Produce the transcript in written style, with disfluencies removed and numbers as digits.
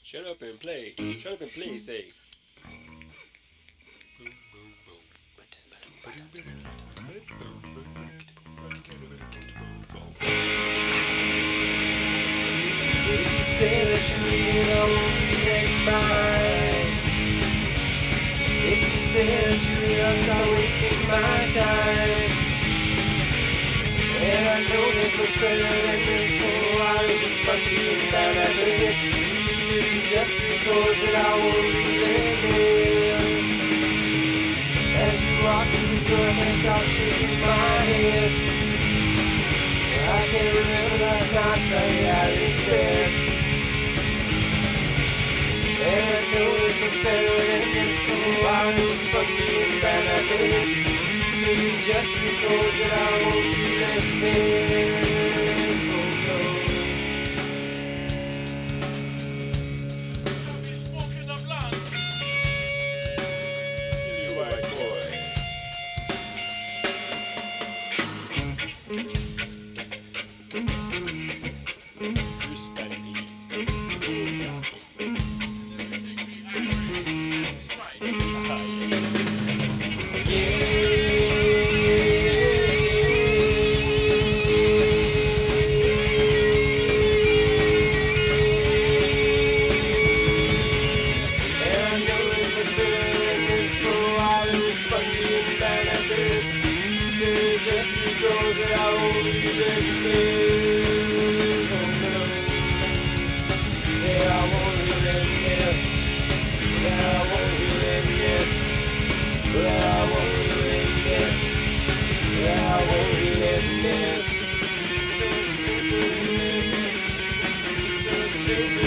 Shut up and play. Shut up and play, say. Boom, boom, boom. You say that you really don't make mine. If you say that you really start wasting my time, and I know there's much better than this whole lot of this fucking down at the hips. Just because that I won't believe this. As you walk through the door and start shaking my head, I can't remember last time I saw you out of respect. And I know it's much better than this whole lot of this fucking bad at the hips. Still just because that I won't believe this. Oh no. Just because that I won't let this. Oh no. Yeah, I won't let this. Yeah, I won't let this. Yeah, I won't let this. Yeah, I won't let this. So simple, so simple.